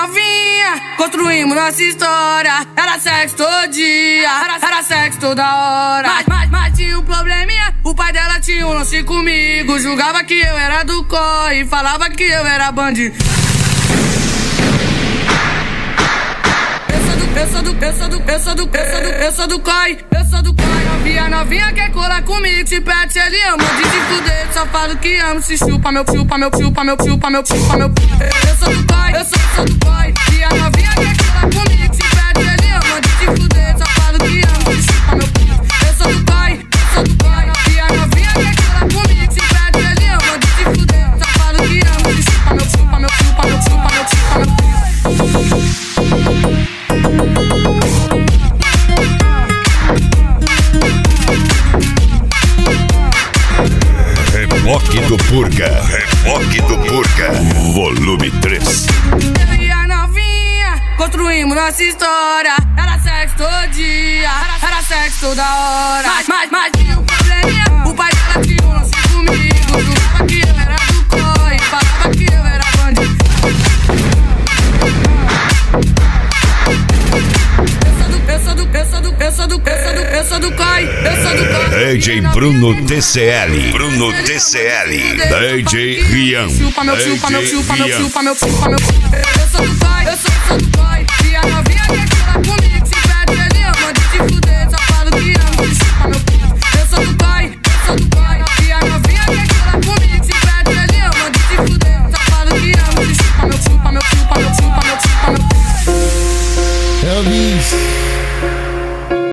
novinha, construímos nossa história. Era sexo todo dia, era sexo toda hora. Mas tinha um probleminha, o pai dela tinha um lance comigo. Julgava que eu era do COI e falava que eu era bandido. Eu sou do COI. Novinha quer colar comigo, se pede, ele ama de te fuder. Só falo que amo, se chupa meu. Eu sou do COI. E a novinha quer colar comigo, se pede, ele ama de te fuder. Só falo que amo, se chupa meu. Eu sou do COI. E a novinha quer colar comigo, se pede, ele ama de te fuder. Só falo que amo, se chupa meu. Reboque do Purga, volume 3. Eu e a novinha, construímos nossa história. Era sexo todo dia, era sexo toda hora. Mas tinha um probleminha, o pai dela tinha um lance comigo. Julgava que eu era do COI, falava que eu era bandido. Eu sou do COI. DJ Bruno TCL. DJ Rian. Eu sou do COI.